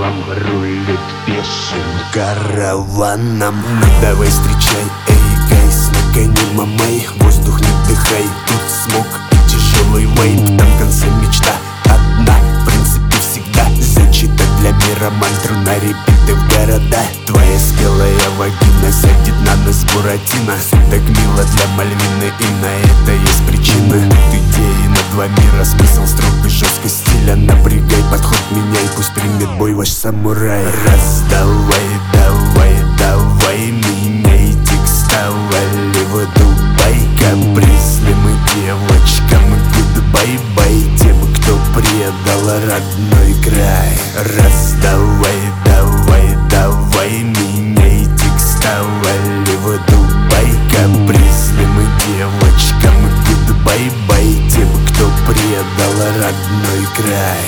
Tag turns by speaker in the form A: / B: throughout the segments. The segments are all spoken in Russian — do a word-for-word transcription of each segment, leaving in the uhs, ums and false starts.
A: валом рулит пешим
B: караваном. Ну давай встречай, эй, гайс, на коне мамай. Воздух не вдыхай, тут смог и тяжелый вейп. Там в конце мечта одна, в принципе всегда зачита для мира мантру на репиты в города. Твоя спелая вагина сядет на нас Буратино. Так мило для Мальвины, и на это есть причина. Тут идеи на два мира, смысл строг и жесткость стиля. Напрягай, подход меняй, пусть примет бой ваш самурай. Раз, давай, давай, давай, меняй текста, вали в Дубай. Капризным и девочкам гудбай-бай, тем, кто предал родной край. Раз, давай, давай, давай, меняй текста, вали в Дубай. Капризным и девочкам гудбай-бай, тем, кто предал родной край.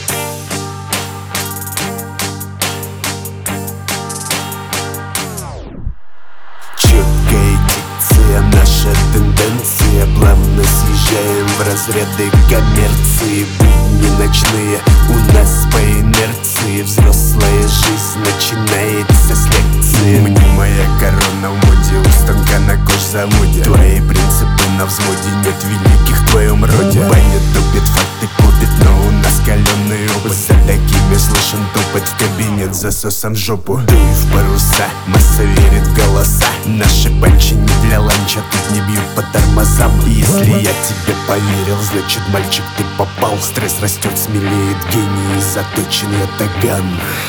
B: Четкая дикция, наша тенденция. Плавно съезжаем в разряды коммерции. Будни ночные у нас по инерции. Взрослая жизнь начинается с лекции. Мнимая корона в моде, у станка на кожзаводе. Твои принципы на взводе, нет великих в твоем роде. Баня тупит, факты купит, но у нас каленый опыт. За такими слышен топот в кабинет, засосан в жопу. Дуй в паруса, масса верит в голоса. Наши панчи не для ланча, тут не бьют по тормозам. Если я тебе поверил, значит, мальчик, ты попал. Стресс растет, смелеет гений, заточен я таган.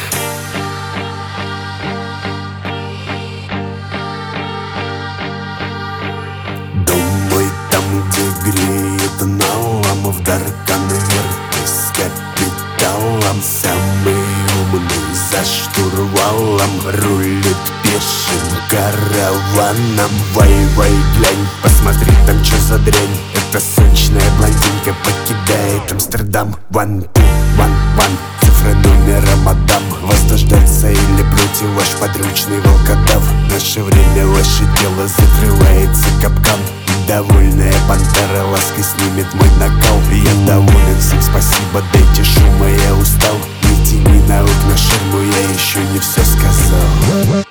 B: Домой там, где греет налом, в дар конверты с капиталом. Самый умный за штурвалом рулит пешим караваном. Вай-вай, глянь, посмотри там чё за дрянь. Эта сочная блондинка покидает Амстердам. One, two, one, one, цифра номера мадам. Вас дождаться или против ваш подручный волкодав. Наше время, ваше тело, закрывается капкан. Довольная пантера лаской снимет мой накал. Я доволен, всем спасибо, дайте шума, я устал. Не тяни на окна ширму, я еще не все сказал.